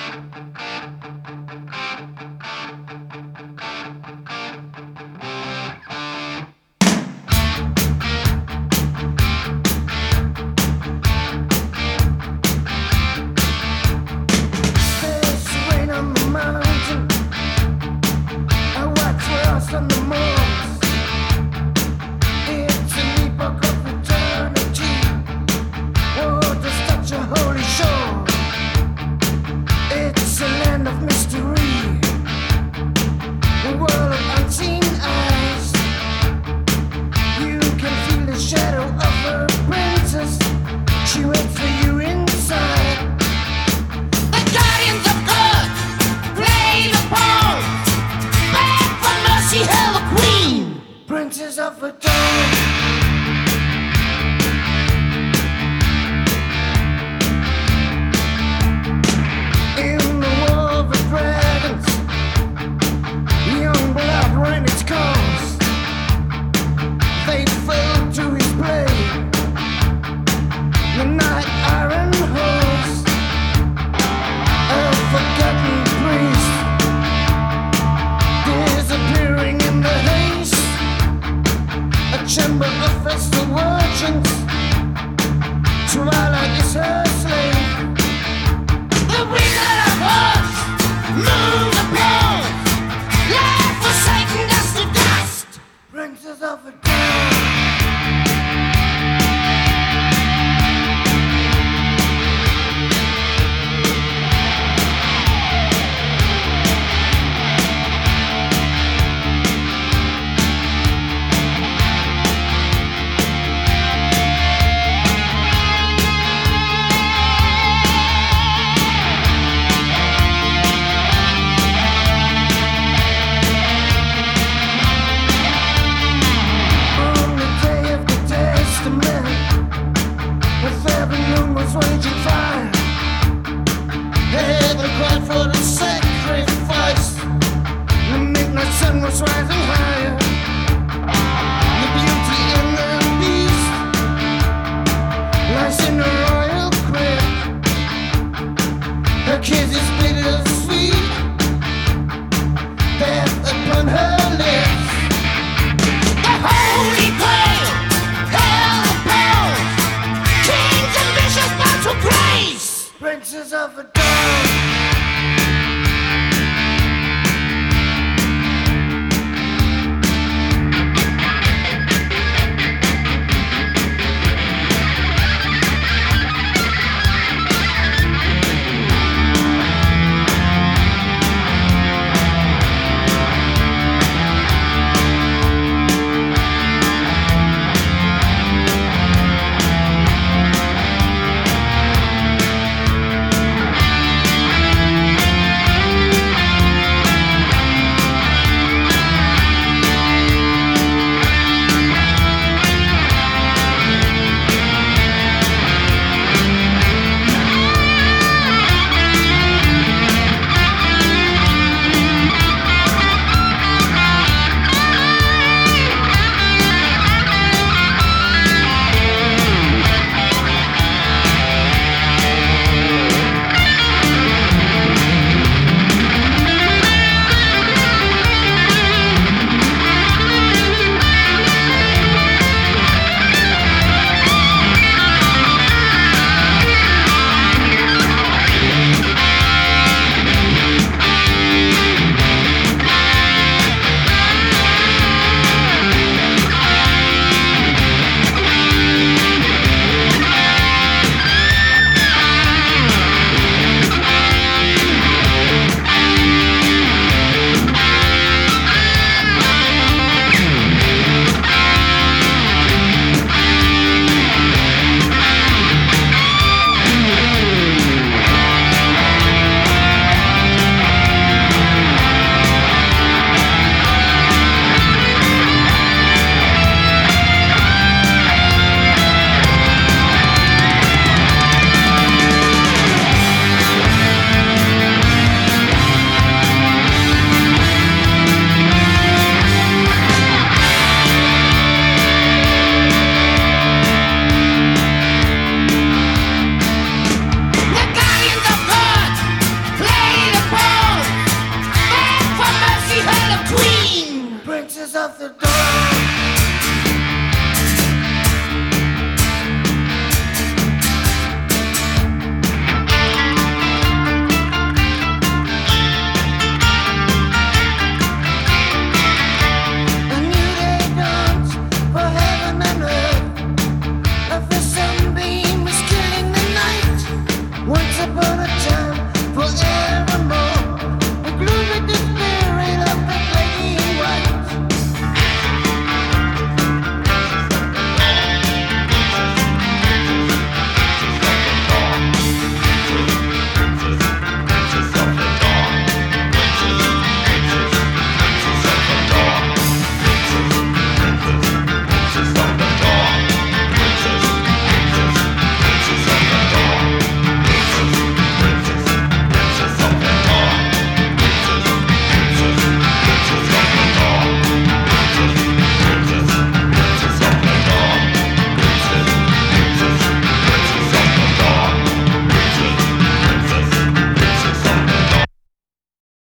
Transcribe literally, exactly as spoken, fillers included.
Princess of a dawn. In the war of the dragons, young blood ran its course. They fell to his blade, the night iron horse, a forgotten priest, disappearing in the haze. A chamber of festal virgins, twilight is her slave. The wizard of Oz, moon applause, life forsaken dust to dust, princess of a dawn. Raging fire, heaven cried for the sacrifice. The midnight sun was rising higher. The beauty and the beast lies in a royal crib. Her kiss is bittersweet, death upon her lips. The holy grail, hell appalled, kings and bishops bow to grace, princess of a dawn.